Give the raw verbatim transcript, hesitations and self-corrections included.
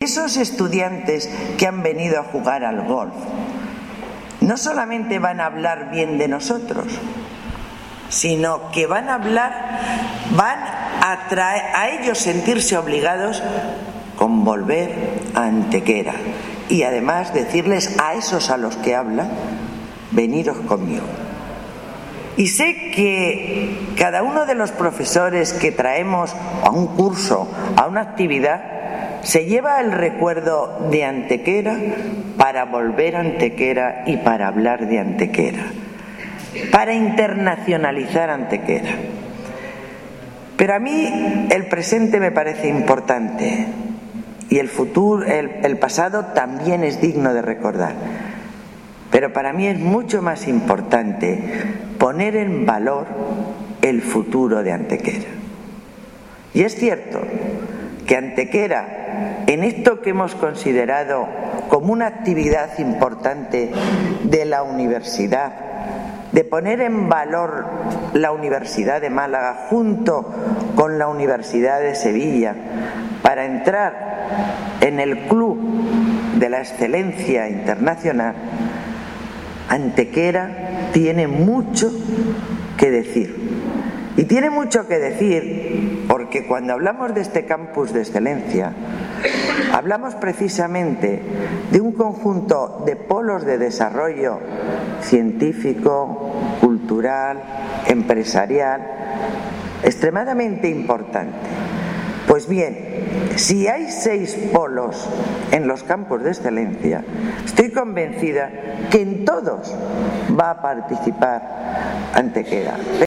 esos estudiantes que han venido a jugar al golf no solamente van a hablar bien de nosotros, sino que van a hablar, van a, traer, a ellos sentirse obligados con volver a Antequera y además decirles a esos a los que hablan: veniros conmigo. Y sé que cada uno de los profesores que traemos a un curso, a una actividad, se lleva el recuerdo de Antequera para volver a Antequera y para hablar de Antequera, para internacionalizar Antequera. Pero a mí el presente me parece importante y el futuro, el, el pasado también es digno de recordar. Pero para mí es mucho más importante poner en valor el futuro de Antequera. Y es cierto que Antequera, en esto que hemos considerado como una actividad importante de la universidad, de poner en valor la Universidad de Málaga junto con la Universidad de Sevilla para entrar en el club de la excelencia internacional, Antequera tiene mucho que decir. Y tiene mucho que decir porque cuando hablamos de este campus de excelencia, hablamos precisamente de un conjunto de polos de desarrollo científico, cultural, empresarial, extremadamente importante. Pues bien, si hay seis polos en los campos de excelencia, estoy convencida que en todos va a participar Antequera.